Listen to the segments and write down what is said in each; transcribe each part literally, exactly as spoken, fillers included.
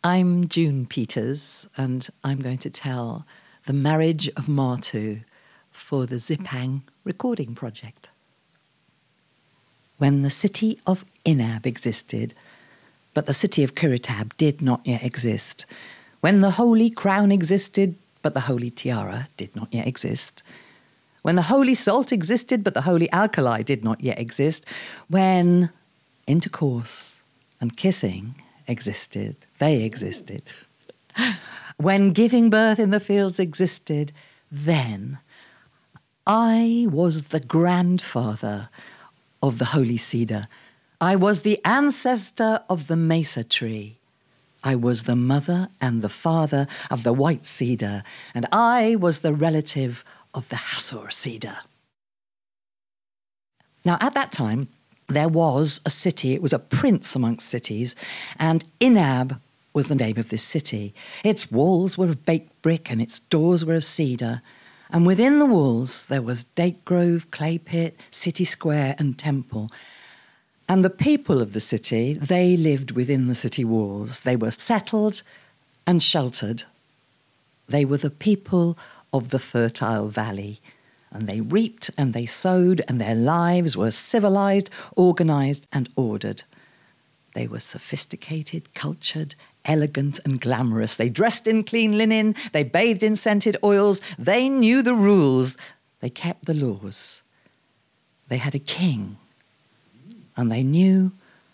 I'm June Peters, and I'm going to tell the marriage of Martu for the Zipang recording project. When the city of Inab existed, but the city of Kiritab did not yet exist. When the holy crown existed, but the holy tiara did not yet exist. When the holy salt existed, but the holy alkali did not yet exist. When intercourse and kissing existed, they existed. When giving birth in the fields existed, then I was the grandfather of the holy cedar. I was the ancestor of the mesa tree. I was the mother and the father of the white cedar, and I was the relative of the Hasor cedar. Now, at that time, there was a city. It was a prince amongst cities, and Inab was the name of this city. Its walls were of baked brick, and its doors were of cedar. And within the walls, there was date grove, clay pit, city square, and temple. And the people of the city, they lived within the city walls. They were settled and sheltered. They were the people of the fertile valley. And they reaped and they sowed, and their lives were civilized, organized, and ordered. They were sophisticated, cultured, elegant, and glamorous. They dressed in clean linen. They bathed in scented oils. They knew the rules. They kept the laws. They had a king, and they knew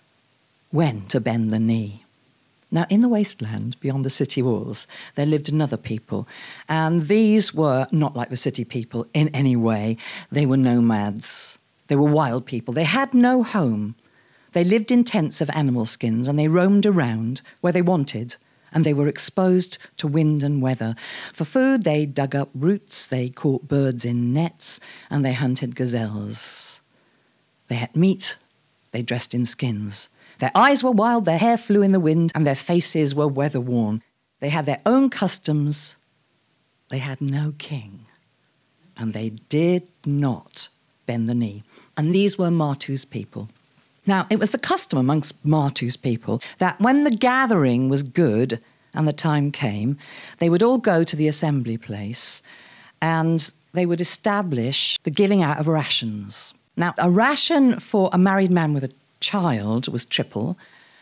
when to bend the knee. Now, in the wasteland beyond the city walls, there lived another people, and these were not like the city people in any way. They were nomads. They were wild people. They had no home. They lived in tents of animal skins, and they roamed around where they wanted, and they were exposed to wind and weather. For food, they dug up roots, they caught birds in nets, and they hunted gazelles. They had meat, they dressed in skins. Their eyes were wild, their hair flew in the wind, and their faces were weather-worn. They had their own customs. They had no king, and they did not bend the knee. And these were Martu's people. Now, it was the custom amongst Martu's people that when the gathering was good and the time came, they would all go to the assembly place and they would establish the giving out of rations. Now, a ration for a married man with a child was triple.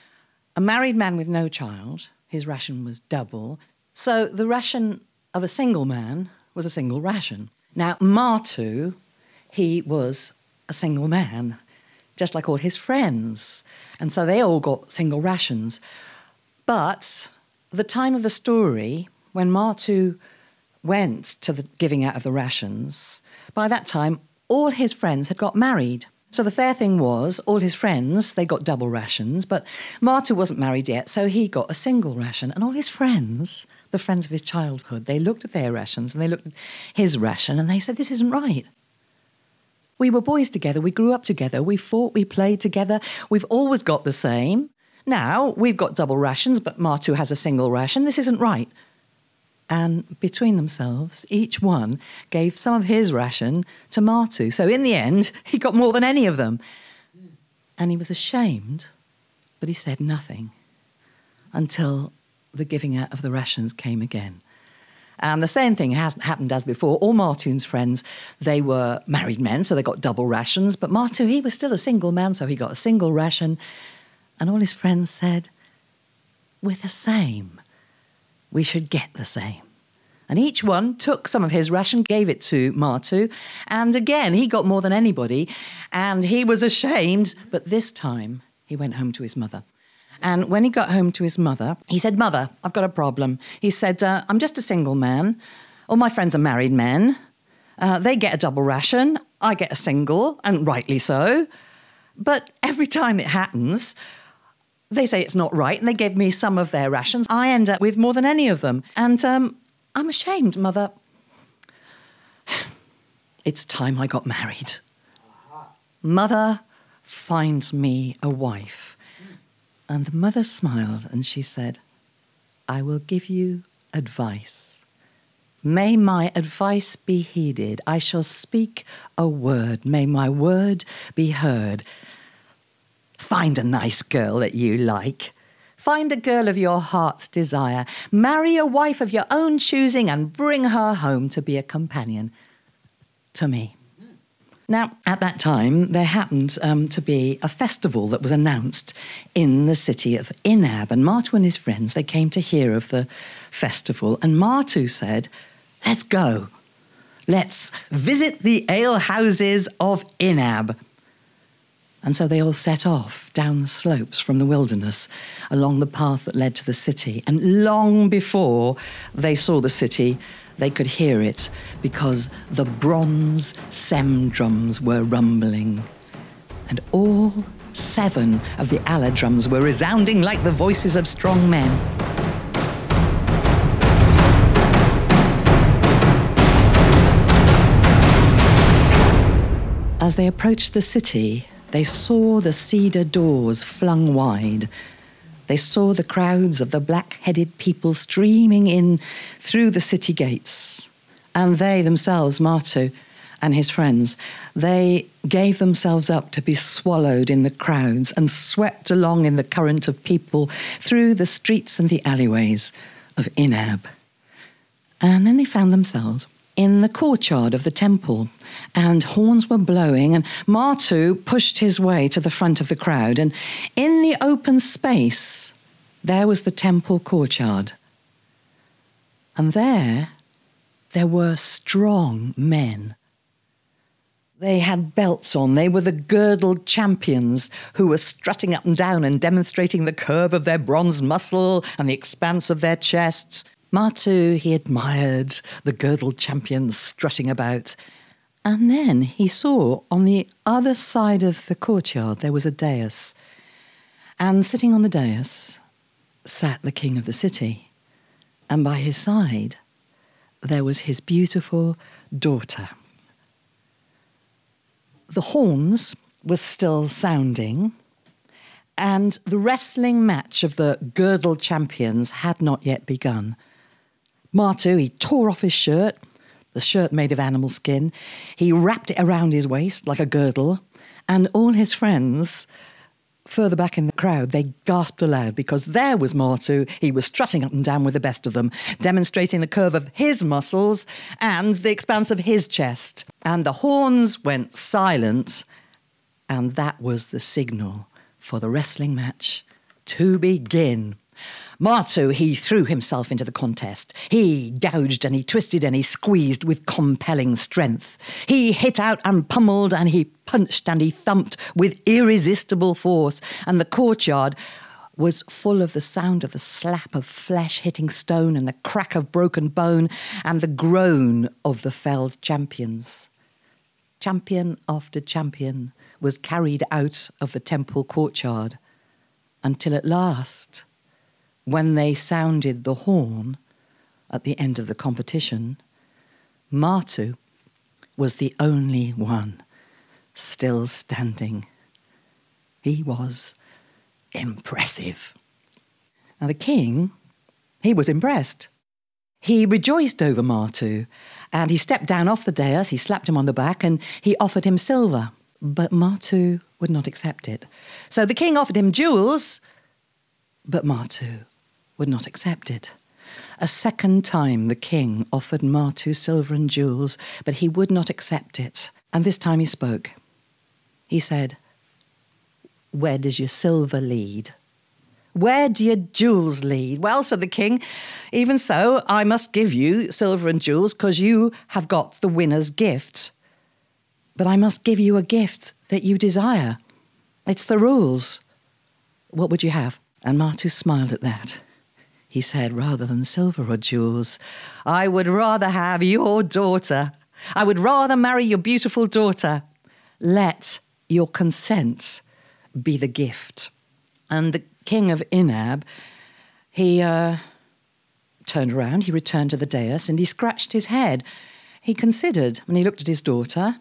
A married man with no child, his ration was double. So the ration of a single man was a single ration. Now, Martu, he was a single man, just like all his friends. And so they all got single rations. But at the time of the story, when Martu went to the giving out of the rations, by that time, all his friends had got married. So the fair thing was, all his friends, they got double rations, but Martu wasn't married yet, so he got a single ration. And all his friends, the friends of his childhood, they looked at their rations and they looked at his ration and they said, this isn't right. We were boys together, we grew up together, we fought, we played together, we've always got the same. Now, we've got double rations, but Martu has a single ration. This isn't right. And between themselves, each one gave some of his ration to Martu. So in the end, he got more than any of them. And he was ashamed, but he said nothing until the giving out of the rations came again. And the same thing has happened as before. All Martu's friends, they were married men, so they got double rations. But Martu, he was still a single man, so he got a single ration. And all his friends said, we're the same. We should get the same. And each one took some of his ration, gave it to Martu. And again, he got more than anybody. And he was ashamed. But this time, he went home to his mother. And when he got home to his mother, he said, Mother, I've got a problem. He said, uh, I'm just a single man. All my friends are married men. Uh, they get a double ration. I get a single, and rightly so. But every time it happens, they say it's not right, and they give me some of their rations. I end up with more than any of them. And um, I'm ashamed, Mother. It's time I got married. Uh-huh. Mother, find me a wife. And the mother smiled and she said, I will give you advice. May my advice be heeded. I shall speak a word. May my word be heard. Find a nice girl that you like. find a girl of your heart's desire, marry a wife of your own choosing, and bring her home to be a companion to me. Now, at that time, there happened um, to be a festival that was announced in the city of Inab, and Martu and his friends, they came to hear of the festival, and Martu said, let's go. Let's visit the alehouses of Inab. And so they all set off down the slopes from the wilderness along the path that led to the city. And long before they saw the city, they could hear it because the bronze sem drums were rumbling. And all seven of the Allah drums were resounding like the voices of strong men. As they approached the city, they saw the cedar doors flung wide. They saw the crowds of the black-headed people streaming in through the city gates. And they themselves, Martu and his friends, they gave themselves up to be swallowed in the crowds and swept along in the current of people through the streets and the alleyways of Inab. And then they found themselves in the courtyard of the temple, and horns were blowing, and Martu pushed his way to the front of the crowd, and in the open space, there was the temple courtyard. And there, there were strong men. They had belts on. They were the girdled champions who were strutting up and down and demonstrating the curve of their bronze muscle and the expanse of their chests. Martu, he admired the girdled champions strutting about. And then he saw on the other side of the courtyard there was a dais. And sitting on the dais sat the king of the city. And by his side there was his beautiful daughter. The horns were still sounding, and the wrestling match of the girdled champions had not yet begun. Martu, he tore off his shirt, the shirt made of animal skin. He wrapped it around his waist like a girdle, and all his friends, further back in the crowd, they gasped aloud because there was Martu. He was strutting up and down with the best of them, demonstrating the curve of his muscles and the expanse of his chest. And the horns went silent, and that was the signal for the wrestling match to begin. Martu, he threw himself into the contest. He gouged and he twisted and he squeezed with compelling strength. He hit out and pummeled and he punched and he thumped with irresistible force. And the courtyard was full of the sound of the slap of flesh hitting stone and the crack of broken bone and the groan of the felled champions. Champion after champion was carried out of the temple courtyard until at last, when they sounded the horn at the end of the competition, Martu was the only one still standing. He was impressive. Now the king, he was impressed. He rejoiced over Martu, and he stepped down off the dais, he slapped him on the back, and he offered him silver. But Martu would not accept it. So the king offered him jewels, but Martu would not accept it. A second time the king offered Martu silver and jewels, but he would not accept it. And this time he spoke. He said, "Where does your silver lead? Where do your jewels lead?" "Well," said the king, "even so, I must give you silver and jewels because you have got the winner's gift. But I must give you a gift that you desire. It's the rules. What would you have?" And Martu smiled at that. He said, "Rather than silver or jewels, I would rather have your daughter. I would rather marry your beautiful daughter. Let your consent be the gift." And the king of Inab, he uh, turned around, he returned to the dais, and he scratched his head. He considered, and he looked at his daughter,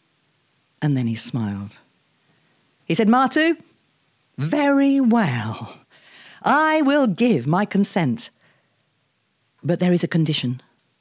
and then he smiled. He said, "Martu, very well. I will give my consent, but there is a condition.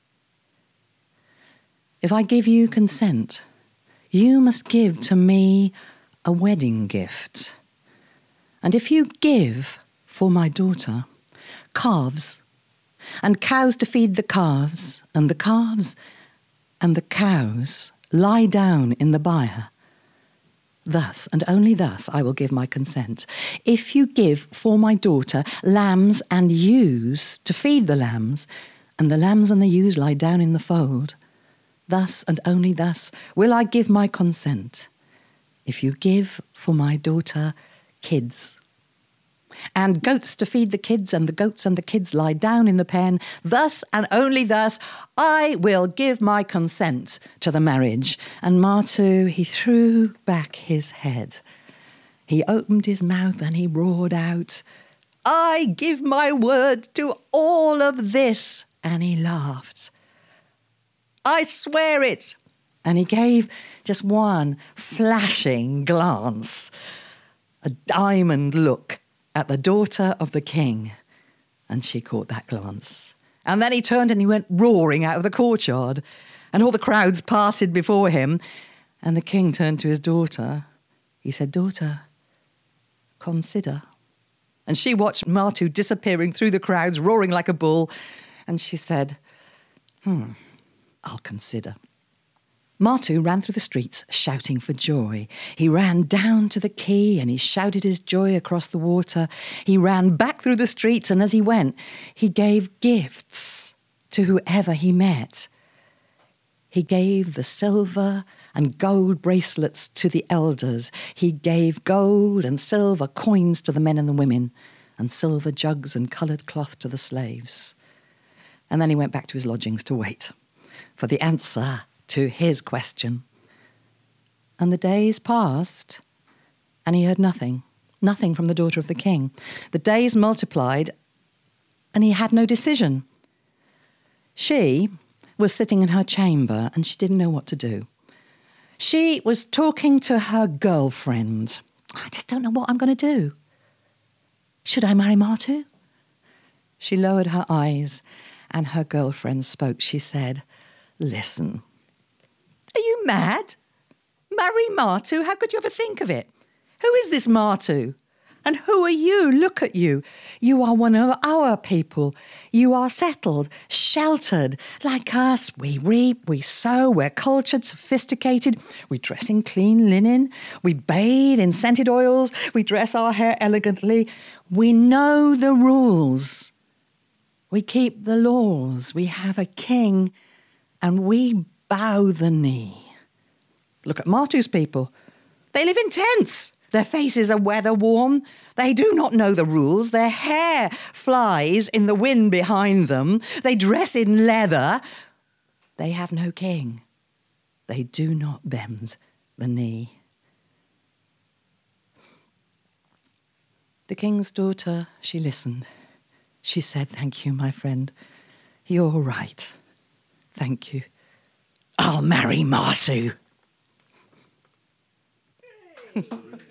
If I give you consent, you must give to me a wedding gift. And if you give for my daughter calves, and cows to feed the calves, and the calves and the cows lie down in the byre. Thus, and only thus, I will give my consent. If you give for my daughter lambs and ewes to feed the lambs, and the lambs and the ewes lie down in the fold, thus and only thus will I give my consent. If you give for my daughter kids, and goats to feed the kids, and the goats and the kids lie down in the pen, thus and only thus I will give my consent to the marriage. And Martu, he threw back his head. He opened his mouth and he roared out, I give my word to all of this. And he laughed. I swear it. And he gave just one flashing glance, a diamond look at the daughter of the king, and she caught that glance. And then he turned and he went roaring out of the courtyard, and all the crowds parted before him, and the king turned to his daughter. He said, Daughter, consider. And she watched Martu disappearing through the crowds, roaring like a bull, and she said, Hmm, I'll consider. Martu ran through the streets shouting for joy. He ran down to the quay and he shouted his joy across the water. He ran back through the streets, and as he went, he gave gifts to whoever he met. He gave the silver and gold bracelets to the elders. He gave gold and silver coins to the men and the women, and silver jugs and coloured cloth to the slaves. And then he went back to his lodgings to wait for the answer to his question. And the days passed, and he heard nothing, nothing from the daughter of the king. The days multiplied, and he had no decision. She was sitting in her chamber, and she didn't know what to do. She was talking to her girlfriend. I just don't know what I'm going to do. Should I marry Martu? She lowered her eyes, and her girlfriend spoke. She said, Listen, are you mad? Marry Martu? How could you ever think of it? Who is this Martu? And who are you? Look at you. You are one of our people. You are settled, sheltered. Like us, we reap, we sow, we're cultured, sophisticated. We dress in clean linen. We bathe in scented oils. We dress our hair elegantly. We know the rules. We keep the laws. We have a king, and we bow the knee. Look at Martu's people. They live in tents. Their faces are weather-worn. They do not know the rules. Their hair flies in the wind behind them. They dress in leather. They have no king. They do not bend the knee. The king's daughter, she listened. She said, Thank you, my friend. You're right. Thank you. I'll marry Martu.